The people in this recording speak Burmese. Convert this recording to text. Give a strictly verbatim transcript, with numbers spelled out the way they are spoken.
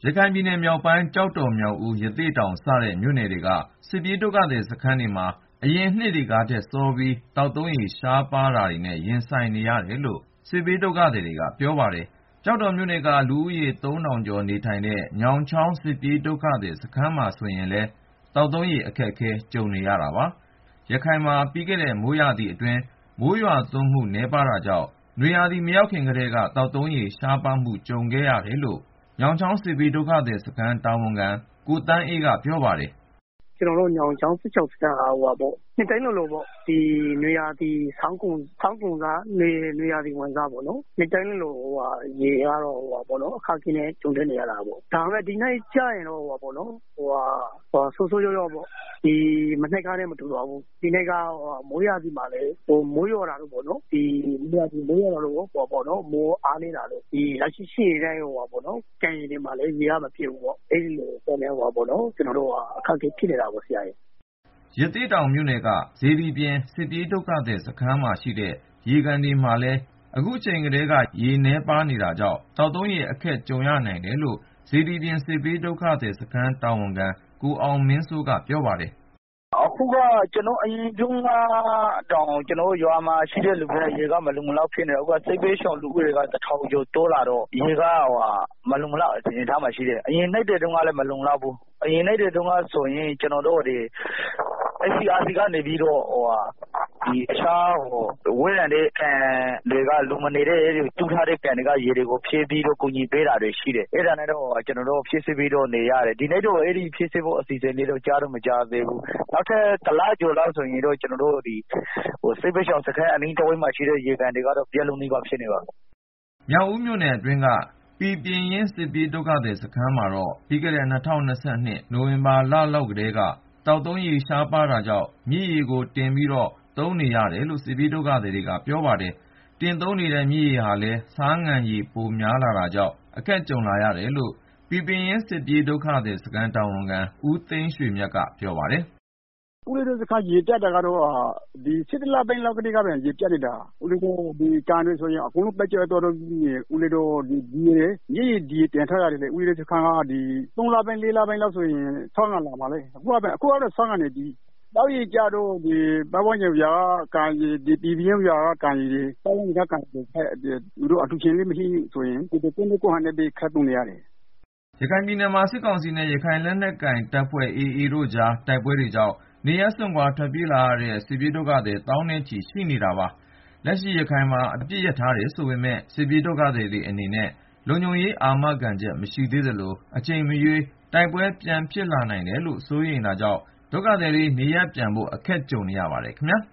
ရခိုင်ပြည်နယ်မြောက်ပိုင်း ကျောက်တော် မြောက်ဦး ရသေ့တောင် စတဲ့မြို့နယ်တွေက စစ်ပြေးဒုက္ခသည်စခန်းတွေမှာ အရင်နှစ်တွေကထက်စောပြီး သောက်သုံးရေ ရှားပါးတာတွေနဲ့ ရင်ဆိုင်နေရတယ်လို့ စစ်ဘေးဒုက္ခသည်တွေက ပြောပါတယ်။ ကျောက်တော်မြို့နယ်က လူဦးရေ သုံးထောင်ကျော်နေထိုင်တဲ့ ညောင်ချောင်း စစ်ပြေးဒုက္ခသည်စခန်းမှာဆိုရင်လည်း သောက်သုံးရေ အခက်အခဲ ကြုံနေရတာပါ။ ရခိုင်မှာ ပြီးခဲ့တဲ့ မိုးရာသီအတွင်း မိုးရွာသွန်းမှု နည်းပါးတာကြောင့် နွေရာသီ မရောက်ခင်ကတည်းက သောက်သုံးရေ ရှားပါးမှု ကြုံခဲ့ရတယ်လို့ ညောင်ချောင်း စစ်ဘေးဒုက္ခသည်စခန်း တာဝန်ခံ ကိုသန်းအေးက ပြောပါတယ်။ “ကျနော်တို့ ညောင်ချောင်းစစ်ရှောင်စခန်းက နှစ်တိုင်းလိုလိုပေါ့ ဒီနွေရာသီဆောင်းကုန်စား၊ နွေရာသီဝင်စားပေါ့နော်၊ နှစ်တိုင်းလိုလို ရေကတော့ အခက်အခဲနဲ့ ကြုံတွေ့နေရတာပေါ့။ ဒါပေမယ့် ဒီနှစ်ကျရင်တော့ ဆိုးဆိုးရွားရွားပေါ့။ မနှစ်ကနဲ့ မတူတော့ဘူး။ ဒီနှစ်က မိုးရာသီမှာလည်း မိုးရွာတာတို့ပေါ့နော်၊ မိုးအားနည်းတာတို့ လက်ရှိရှိနေတဲ့ ကန်ရေတွေမှာလည်း ရေကမပြည့်ဘူးပေါ့။ အဲဒီလိုကြောင့် ကျနော်တို့ အခက်အခဲဖြစ်နေတာပေါ့ ဆရာရယ်။ ” ရသေ့တောင်မြို့နယ်က စေတီပြင် စစ်ပြေးဒုက္ခသည်စခန်းမှာရှိတဲ့ ရေကန်တွေမှာလည်း အခုချိန်ကတည်းက ရေနည်းပါးနေတာကြောင့် သောက်သုံးရေ အခက်ကြုံရနိုင်တယ်လို့ စေတီပြင် စစ်ဘေးဒုက္ခသည်စခန်း တာဝန်ခံ ကိုအောင်မင်းစိုးက ပြောပါတယ်။ “အခုက အရင်တုန်းကတောင် ကျနော်တို့ရွာမှာရှိတဲ့လူတွေက ရေကမလုံမလောက်ဖြစ်နေတယ်။ အခုက စစ်ဘေးရှောင်လူဦးရေက တထောင်ကျော်တိုးလာတော့ ရေကမလုံမလောက် အနေအထားမှာရှိတယ်။ အရင်နှစ်တွေတုန်းကလည်း မလုံလောက်ဘူး။ အရင်နှစ်တွေတုန်းကဆိုရင် ကျနော်တို့ အက်ဖ်စီအာစီကနေပြီးတော့ တခြားဝေးလံတဲ့ကန်တွေက လူမနေတဲ့ တူးထားတဲ့ကန်တွေက ရေတွေကို ဖြည့်ပြီးတော့ ကူညီပေးတာတွေရှိတယ်။ အဲတာနဲ့တော့ ကျနော်တို့ ဖြည့်စွက်ပြီးတော့ နေရတယ်။ ဒီနှစ်တော့ အဲဒီဖြည့်စွက်ဖို့ အစီအစဉ်လေးတော့ ကြားတော့မကြားသေးဘူး။ နောက်ထပ် တလကျော်လောက်ဆိုရင်တော့ ကျနော်တို့ စစ်ဘေးရှောင်စခန်း အနီးတဝိုက်မှာရှိတဲ့ ရေကန်တွေကတော့ ပြတ်လုနီးပါး ဖြစ်နေပါပြီ။ ” မြောက်ဦးမြို့နယ်အတွင်းက ပီပင်ရင်း စစ်ပြေးဒုက္ခသည်စခန်းမှာတော့ ပြီးခဲ့တဲ့ ၂၀၂၂ နိုဝင်ဘာလလောက်ကတည်းက သောက်သုံးရေ ရှားပါးတာကြောင့် မြစ်ရေကိုတင်ပြီးတော့ သုံးနေရတယ်လို့ စစ်ပြေးဒုက္ခသည်တွေက ပြောပါတယ်။ တင်သုံးနေတဲ့ မြစ်ရေဟာလည်း ဆားငံရေ ပိုများလာတာကြောင့် အခက်ကြုံလာရတယ်လို့ ပီပင်ရင်း စစ်ပြေးဒုက္ခသည်စခန်း တာဝန်ခံ ဦးသိန်းရွှေမြတ်က ပြောပါတယ်။ “ဦးလေးတို့စခန်း ရေပြတ်တာကတော့ ၁၁ လပိုင်းလောက်ကတည်းက ရေပြတ်နေတာ။ ကန်တွေဆိုရင် အကုန်လုံး ပြတ်ကျသွားတော့ မြစ်ရေဒီရေတင်ထားတာတွေ ဦးလေးတို့စခန်းက သုံးလပိုင်း လေးလပိုင်းလောက်ဆိုရင် ဆားငံလာမှာလေ။ အခုကတော့ ဆားငံနေပြီ။ သောက်ရေကျတော့ ပတ်ဝန်းကျင်ရွာက ကန်ရေတွေ ပီပင်ရင်းရွာက ကန်ရေတွေ ပတ်ဝန်းကျင်က ကန်ရေတွေ အလှူရှင်လည်း မရှိဆိုရင် ကိုယ့်နည်းကိုယ့်ဟန်နဲ့ ခပ်သုံးနေရတယ်။ ” ရခိုင်ပြည်နယ်မှာ စစ်ကောင်စီနဲ့ ရခိုင်လက်နက်ကိုင်တပ်ဖွဲ့ အေအေ တို့ကြား တိုက်ပွဲတွေကြောင့် နေရပ်စွန့်ခွာ ထွက်ပြေးလာရတဲ့ စစ်ပြေးဒုက္ခသည် သောင်းနဲ့ချီ ရှိနေတာပါ။ လက်ရှိ ရခိုင်မှာ အပစ်ရပ်ထားတယ်ဆိုပေမယ့် စစ်ပြေးဒုက္ခသည်တွေအနေနဲ့ လုံခြုံရေး အာမခံချက် မရှိသေးသလို အချိန်မရွေး တိုက်ပွဲပြန်ဖြစ်လာနိုင်တယ်လို့ စိုးရိမ်တာကြောင့် ဒုက္ခသည်တွေ နေရပ်ပြန်ဖို့ အခက်ကြုံနေရပါတယ်ခင်ဗျာ။